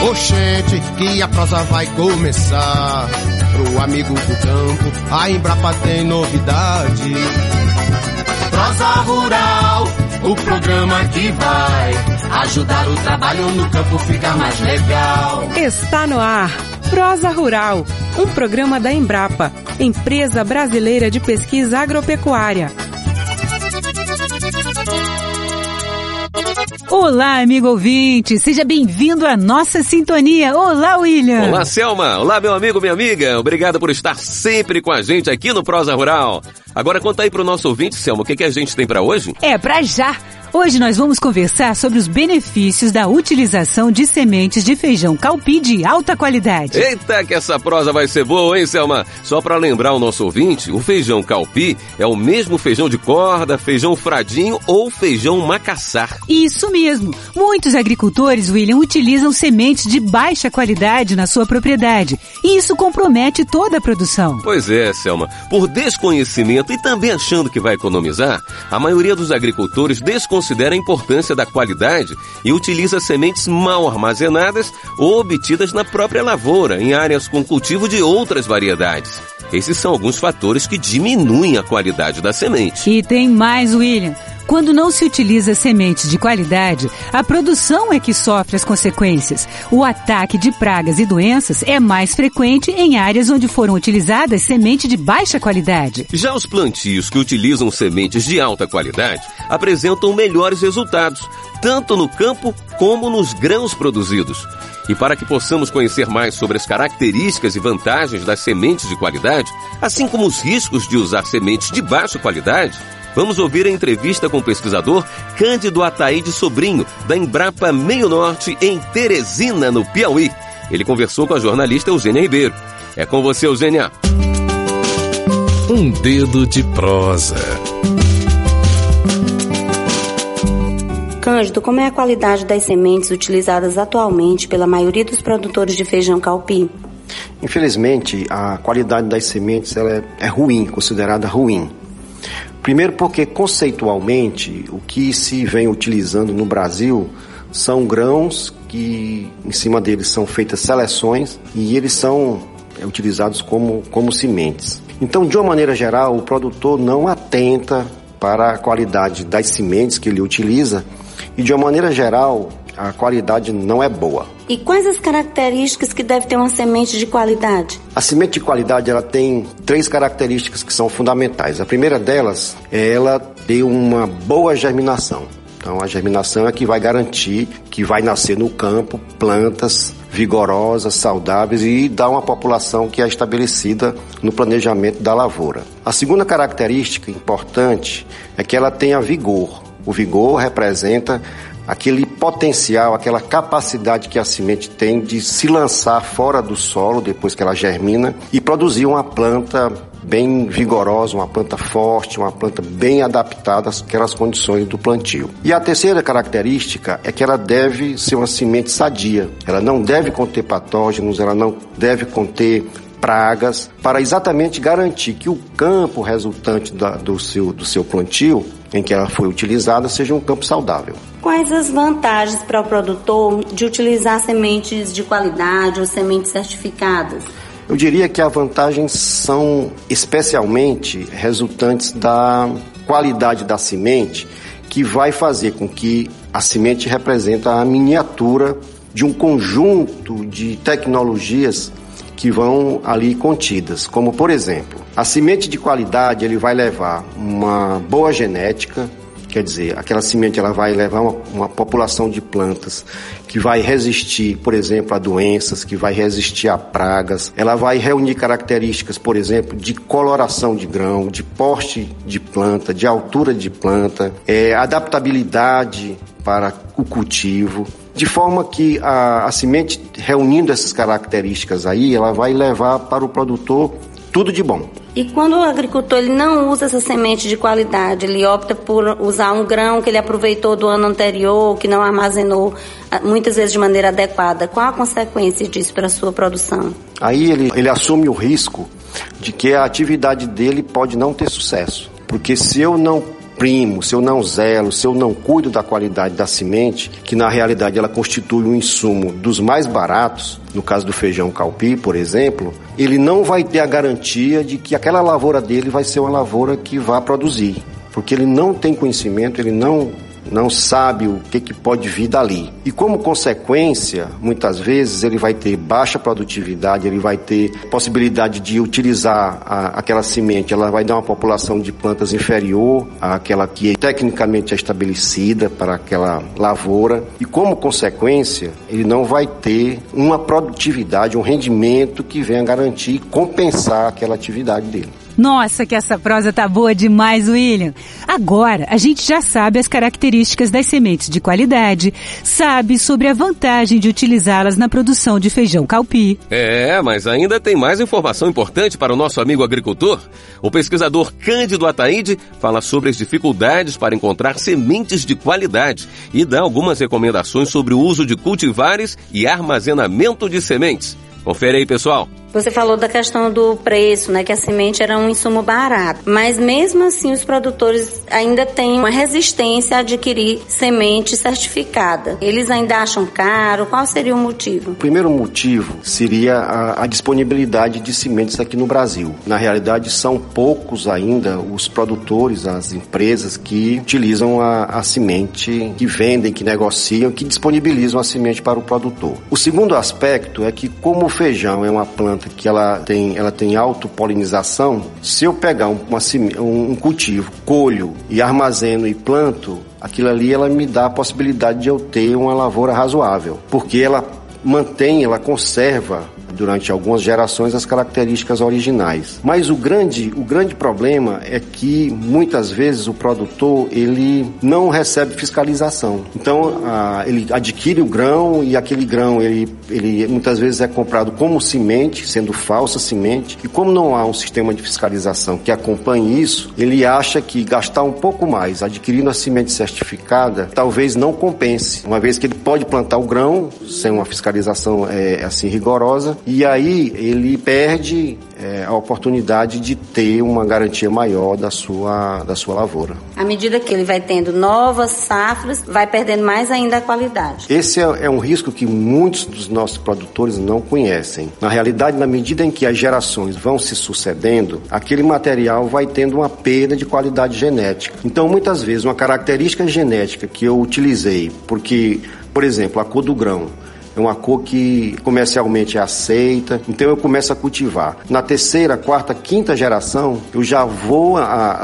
Oxente, que a prosa vai começar. Pro amigo do campo, a Embrapa tem novidade. Prosa Rural, o programa que vai ajudar o trabalho no campo ficar mais legal. Está no ar, Prosa Rural, um programa da Embrapa, Empresa Brasileira de Pesquisa Agropecuária. Olá, amigo ouvinte, seja bem-vindo à nossa sintonia. Olá, William. Olá, Selma. Olá, meu amigo, minha amiga. Obrigado por estar sempre com a gente aqui no Prosa Rural. Agora conta aí pro nosso ouvinte, Selma, o que a gente tem para hoje? Pra já. Hoje nós vamos conversar sobre os benefícios da utilização de sementes de feijão calpi de alta qualidade. Eita, que essa prosa vai ser boa, hein, Selma? Só para lembrar o nosso ouvinte, o feijão calpi é o mesmo feijão de corda, feijão fradinho ou feijão macaçar. Isso mesmo. Muitos agricultores, William, utilizam sementes de baixa qualidade na sua propriedade. E isso compromete toda a produção. Pois é, Selma. Por desconhecimento e também achando que vai economizar, a maioria dos agricultores desconsidera a importância da qualidade e utiliza sementes mal armazenadas ou obtidas na própria lavoura, em áreas com cultivo de outras variedades. Esses são alguns fatores que diminuem a qualidade da semente. E tem mais, William. Quando não se utiliza sementes de qualidade, a produção é que sofre as consequências. O ataque de pragas e doenças é mais frequente em áreas onde foram utilizadas sementes de baixa qualidade. Já os plantios que utilizam sementes de alta qualidade apresentam melhores resultados, tanto no campo como nos grãos produzidos. E para que possamos conhecer mais sobre as características e vantagens das sementes de qualidade, assim como os riscos de usar sementes de baixa qualidade, vamos ouvir a entrevista com o pesquisador Cândido Ataíde Sobrinho, da Embrapa Meio Norte, em Teresina, no Piauí. Ele conversou com a jornalista Eugênia Ribeiro. É com você, Eugênia. Um dedo de prosa. Cândido, como é a qualidade das sementes utilizadas atualmente pela maioria dos produtores de feijão calpi? Infelizmente, a qualidade das sementes ela é ruim, considerada ruim. Primeiro porque, conceitualmente, o que se vem utilizando no Brasil são grãos que, em cima deles, são feitas seleções e eles são utilizados como sementes. Então, de uma maneira geral, o produtor não atenta para a qualidade das sementes que ele utiliza e, de uma maneira geral, a qualidade não é boa. E quais as características que deve ter uma semente de qualidade? A semente de qualidade ela tem 3 características que são fundamentais. A primeira delas é ela ter uma boa germinação. Então a germinação é que vai garantir que vai nascer no campo plantas vigorosas, saudáveis e dar uma população que é estabelecida no planejamento da lavoura. A segunda característica importante é que ela tenha vigor. O vigor representa aquele potencial, aquela capacidade que a semente tem de se lançar fora do solo depois que ela germina e produzir uma planta bem vigorosa, uma planta forte, uma planta bem adaptada àquelas condições do plantio. E a terceira característica é que ela deve ser uma semente sadia. Ela não deve conter patógenos, ela não deve conter pragas, para exatamente garantir que o campo resultante do seu plantio, em que ela foi utilizada, seja um campo saudável. Quais as vantagens para o produtor de utilizar sementes de qualidade ou sementes certificadas? Eu diria que as vantagens são especialmente resultantes da qualidade da semente, que vai fazer com que a semente represente a miniatura de um conjunto de tecnologias que vão ali contidas, como por exemplo, a semente de qualidade ele vai levar uma boa genética, quer dizer, aquela semente ela vai levar uma população de plantas que vai resistir, por exemplo, a doenças, que vai resistir a pragas, ela vai reunir características, por exemplo, de coloração de grão, de porte de planta, de altura de planta, adaptabilidade para o cultivo, de forma que a semente, reunindo essas características aí, ela vai levar para o produtor tudo de bom. E quando o agricultor ele não usa essa semente de qualidade, ele opta por usar um grão que ele aproveitou do ano anterior, que não armazenou muitas vezes de maneira adequada, qual a consequência disso para a sua produção? Aí ele assume o risco de que a atividade dele pode não ter sucesso, porque se eu não imprimo, se eu não zelo, se eu não cuido da qualidade da semente, que na realidade ela constitui um insumo dos mais baratos, no caso do feijão calpi, por exemplo, ele não vai ter a garantia de que aquela lavoura dele vai ser uma lavoura que vai produzir, porque ele não tem conhecimento, ele não sabe o que pode vir dali. E como consequência, muitas vezes ele vai ter baixa produtividade, ele vai ter possibilidade de utilizar aquela semente, ela vai dar uma população de plantas inferior àquela que tecnicamente é estabelecida para aquela lavoura. E como consequência, ele não vai ter uma produtividade, um rendimento que venha garantir e compensar aquela atividade dele. Nossa, que essa prosa tá boa demais, William. Agora, a gente já sabe as características das sementes de qualidade, sabe sobre a vantagem de utilizá-las na produção de feijão calpi. Mas ainda tem mais informação importante para o nosso amigo agricultor. O pesquisador Cândido Ataíde fala sobre as dificuldades para encontrar sementes de qualidade e dá algumas recomendações sobre o uso de cultivares e armazenamento de sementes. Confere aí, pessoal. Você falou da questão do preço, né, que a semente era um insumo barato, mas mesmo assim os produtores ainda têm uma resistência a adquirir semente certificada. Eles ainda acham caro? Qual seria o motivo? O primeiro motivo seria a disponibilidade de sementes aqui no Brasil. Na realidade, são poucos ainda os produtores, as empresas que utilizam a semente, que vendem, que negociam, que disponibilizam a semente para o produtor. O segundo aspecto é que, como o feijão é uma planta que ela tem autopolinização, se eu pegar um cultivo, colho e armazeno e planto, aquilo ali ela me dá a possibilidade de eu ter uma lavoura razoável, porque ela conserva durante algumas gerações as características originais. Mas o grande problema é que muitas vezes o produtor ele não recebe fiscalização. Então ele adquire o grão e aquele grão ele muitas vezes é comprado como semente, sendo falsa semente, e como não há um sistema de fiscalização que acompanhe isso, ele acha que gastar um pouco mais adquirindo a semente certificada talvez não compense, uma vez que ele pode plantar o grão sem uma fiscalização assim rigorosa, e aí ele perde a oportunidade de ter uma garantia maior da sua lavoura. À medida que ele vai tendo novas safras, vai perdendo mais ainda a qualidade. Esse é um risco que muitos dos nossos produtores não conhecem. Na realidade, na medida em que as gerações vão se sucedendo, aquele material vai tendo uma perda de qualidade genética. Então, muitas vezes, uma característica genética que eu utilizei, porque, por exemplo, a cor do grão, é uma cor que comercialmente é aceita, então eu começo a cultivar. Na terceira, quarta, quinta geração, eu já vou,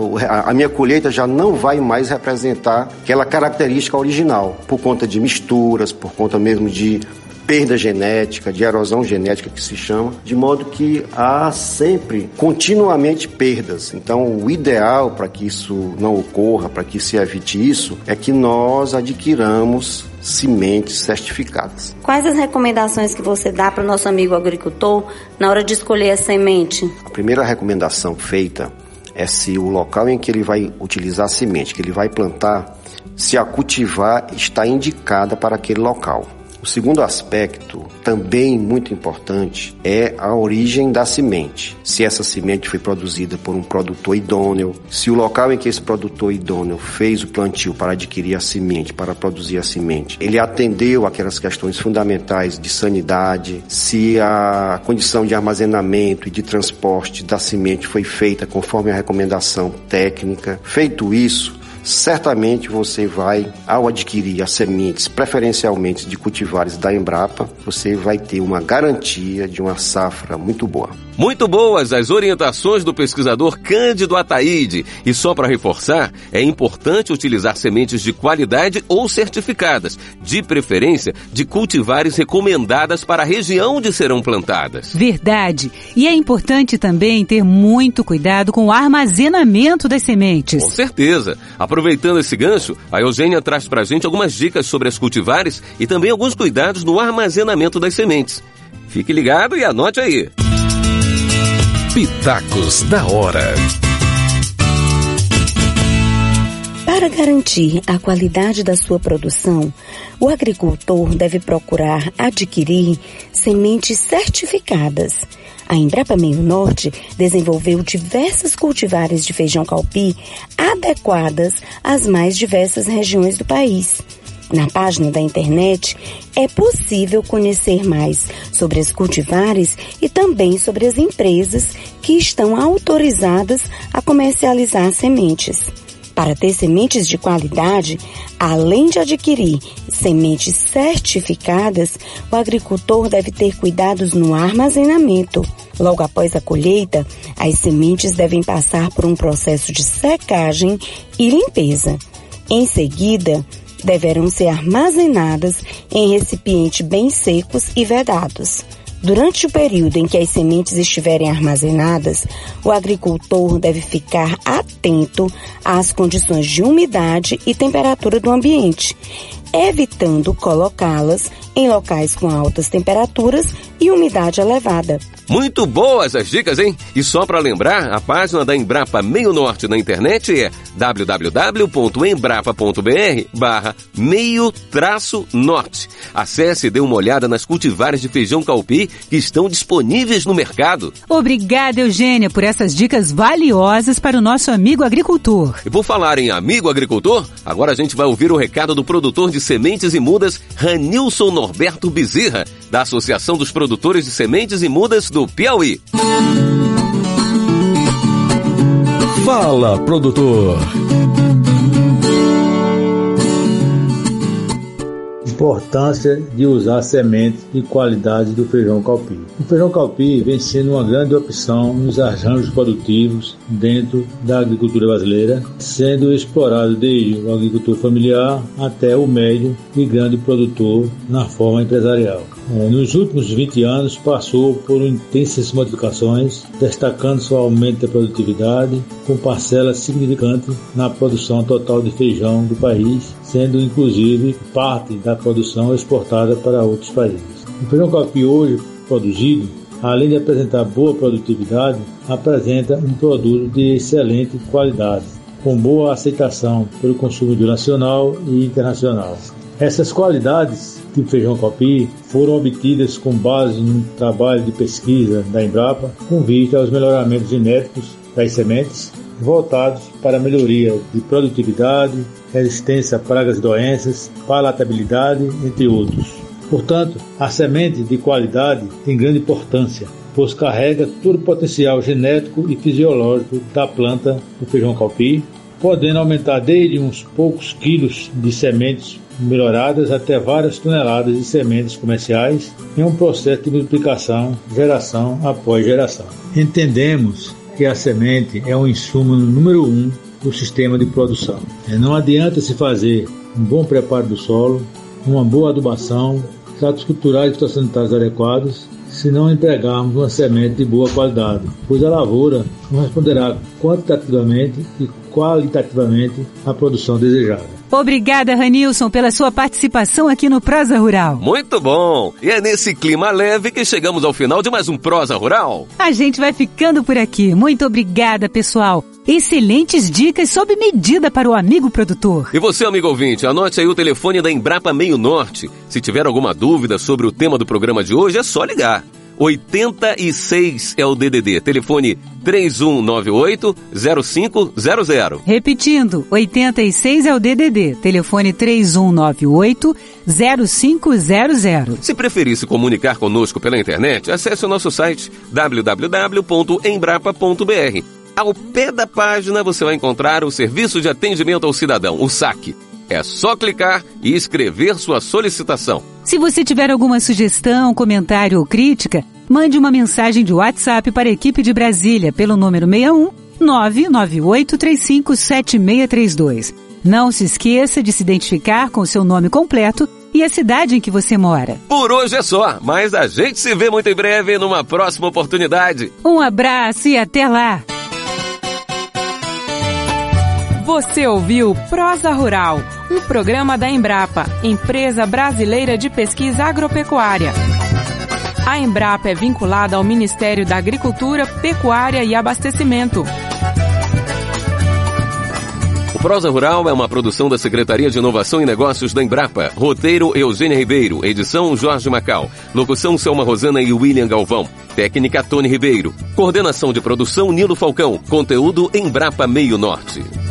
a minha colheita já não vai mais representar aquela característica original, por conta de misturas, por conta mesmo de perda genética, de erosão genética que se chama, de modo que há sempre, continuamente perdas. Então, o ideal para que isso não ocorra, para que se evite isso, é que nós adquiramos sementes certificadas. Quais as recomendações que você dá para o nosso amigo agricultor na hora de escolher a semente? A primeira recomendação feita é se o local em que ele vai utilizar a semente, que ele vai plantar, se a cultivar está indicada para aquele local. O segundo aspecto, também muito importante, é a origem da semente. Se essa semente foi produzida por um produtor idôneo, se o local em que esse produtor idôneo fez o plantio para adquirir a semente, para produzir a semente, ele atendeu aquelas questões fundamentais de sanidade, se a condição de armazenamento e de transporte da semente foi feita conforme a recomendação técnica. Feito isso, certamente você vai, ao adquirir as sementes, preferencialmente de cultivares da Embrapa, você vai ter uma garantia de uma safra muito boa. Muito boas as orientações do pesquisador Cândido Ataíde. E só para reforçar, é importante utilizar sementes de qualidade ou certificadas, de preferência de cultivares recomendadas para a região onde serão plantadas. Verdade. E é importante também ter muito cuidado com o armazenamento das sementes. Com certeza. Aproveitando esse gancho, a Eugênia traz pra gente algumas dicas sobre as cultivares e também alguns cuidados no armazenamento das sementes. Fique ligado e anote aí. Pitacos da hora. Para garantir a qualidade da sua produção, o agricultor deve procurar adquirir sementes certificadas. A Embrapa Meio Norte desenvolveu diversas cultivares de feijão calpi adequadas às mais diversas regiões do país. Na página da internet é possível conhecer mais sobre as cultivares e também sobre as empresas que estão autorizadas a comercializar sementes. Para ter sementes de qualidade, além de adquirir sementes certificadas, o agricultor deve ter cuidados no armazenamento. Logo após a colheita, as sementes devem passar por um processo de secagem e limpeza. Em seguida, deverão ser armazenadas em recipientes bem secos e vedados. Durante o período em que as sementes estiverem armazenadas, o agricultor deve ficar atento às condições de umidade e temperatura do ambiente, evitando colocá-las em locais com altas temperaturas e umidade elevada. Muito boas as dicas, hein? E só para lembrar, a página da Embrapa Meio Norte na internet é www.embrapa.br/meio-norte. Acesse e dê uma olhada nas cultivares de feijão calpi que estão disponíveis no mercado. Obrigada, Eugênia, por essas dicas valiosas para o nosso amigo agricultor. E por falar em amigo agricultor, agora a gente vai ouvir o recado do produtor de sementes e mudas, Ranilson Norberto Bezerra, da Associação dos Produtores de Sementes e Mudas do Piauí. Fala, produtor! Importância de usar sementes de qualidade do feijão calpi. O feijão calpi vem sendo uma grande opção nos arranjos produtivos dentro da agricultura brasileira, sendo explorado desde o agricultor familiar até o médio e grande produtor na forma empresarial. Nos últimos 20 anos passou por intensas modificações, destacando seu aumento da produtividade, com parcela significante na produção total de feijão do país, sendo inclusive parte da produção exportada para outros países. O feijão calpi hoje produzido, além de apresentar boa produtividade, apresenta um produto de excelente qualidade, com boa aceitação pelo consumidor nacional e internacional. Essas qualidades do feijão calpi foram obtidas com base no trabalho de pesquisa da Embrapa, com vista aos melhoramentos genéticos das sementes, voltados para a melhoria de produtividade, resistência a pragas e doenças, palatabilidade, entre outros. Portanto, a semente de qualidade tem grande importância, pois carrega todo o potencial genético e fisiológico da planta do feijão calpi, podendo aumentar desde uns poucos quilos de sementes melhoradas até várias toneladas de sementes comerciais em um processo de multiplicação, geração após geração. Entendemos que a semente é um insumo número 1 do sistema de produção. Não adianta se fazer um bom preparo do solo, uma boa adubação, tratos culturais e fitossanitários adequados, se não empregarmos uma semente de boa qualidade, pois a lavoura não responderá quantitativamente e qualitativamente à produção desejada. Obrigada, Ranilson, pela sua participação aqui no Prosa Rural. Muito bom! E é nesse clima leve que chegamos ao final de mais um Prosa Rural. A gente vai ficando por aqui. Muito obrigada, pessoal. Excelentes dicas sob medida para o amigo produtor. E você, amigo ouvinte, anote aí o telefone da Embrapa Meio Norte. Se tiver alguma dúvida sobre o tema do programa de hoje, é só ligar. 86 é o DDD, telefone 3198-0500. Repetindo, 86 é o DDD, telefone 3198-0500. Se preferir se comunicar conosco pela internet, acesse o nosso site www.embrapa.br. Ao pé da página você vai encontrar o Serviço de Atendimento ao Cidadão, o SAC. É só clicar e escrever sua solicitação. Se você tiver alguma sugestão, comentário ou crítica, mande uma mensagem de WhatsApp para a equipe de Brasília pelo número 61 998357632. Não se esqueça de se identificar com o seu nome completo e a cidade em que você mora. Por hoje é só, mas a gente se vê muito em breve numa próxima oportunidade. Um abraço e até lá! Você ouviu Prosa Rural, um programa da Embrapa, Empresa Brasileira de Pesquisa Agropecuária. A Embrapa é vinculada ao Ministério da Agricultura, Pecuária e Abastecimento. O Prosa Rural é uma produção da Secretaria de Inovação e Negócios da Embrapa. Roteiro, Eugênia Ribeiro. Edição, Jorge Macau. Locução, Selma Rosana e William Galvão. Técnica, Tony Ribeiro. Coordenação de produção, Nilo Falcão. Conteúdo, Embrapa Meio Norte.